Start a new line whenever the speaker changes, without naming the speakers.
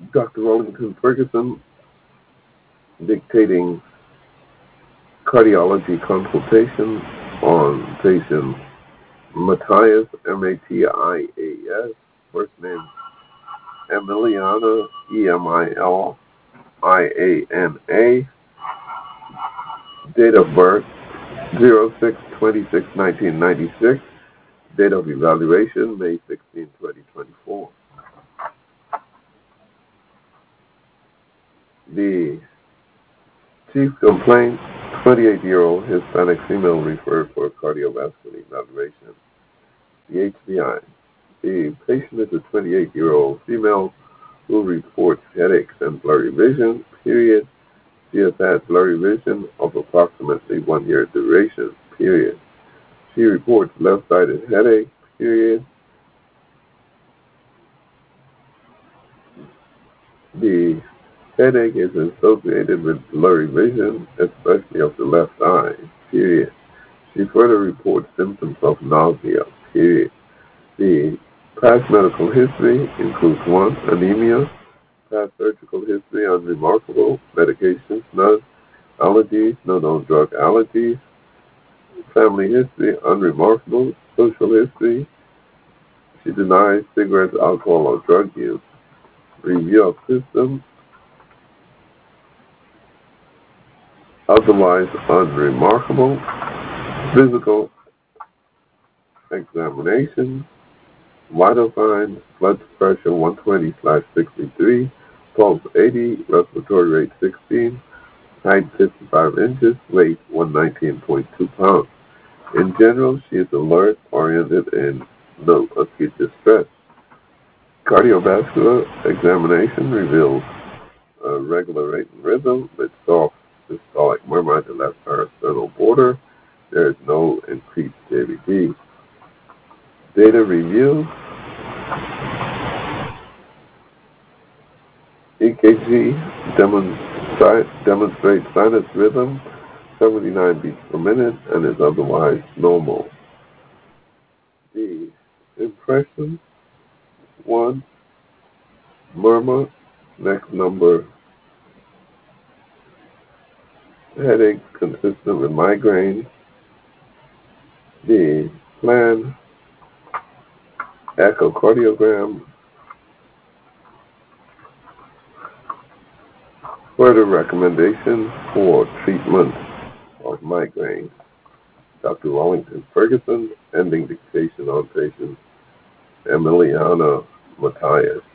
Dr. Wellington Ferguson dictating cardiology consultation on patient Matthias, Matias, first name Emiliana, Emiliana, date of birth 06/26/1996, date of evaluation May 16, 2024. The chief complaint, 28-year-old Hispanic female referred for cardiovascular evaluation. The HBI. The patient is a 28-year-old female who reports headaches and blurry vision, period. She has had blurry vision of approximately 1 year duration, period. She reports left-sided headache, period. The headache is associated with blurry vision, especially of the left eye, period. She further reports symptoms of nausea, period. The past medical history includes 1, anemia, past surgical history unremarkable, medications none, allergies, no known drug allergies, family history unremarkable, social history, she denies cigarettes, alcohol, or drug use. Review of systems, otherwise unremarkable. Physical examination, vital signs, blood pressure 120/63, pulse 80, respiratory rate 16, height 55 inches, weight 119.2 pounds. In general, she is alert, oriented, and no acute distress. Cardiovascular examination reveals a regular rate and rhythm with soft systolic murmur at the left parasternal border. There is no increased JVD. Data review. EKG demonstrates sinus rhythm, 79 beats per minute, and is otherwise normal. The impression, 1, murmur, next number, headache consistent with migraine. The plan, echocardiogram, further recommendations for treatment of migraine. Dr. Wellington Ferguson, ending dictation on patient Emiliana Matthias.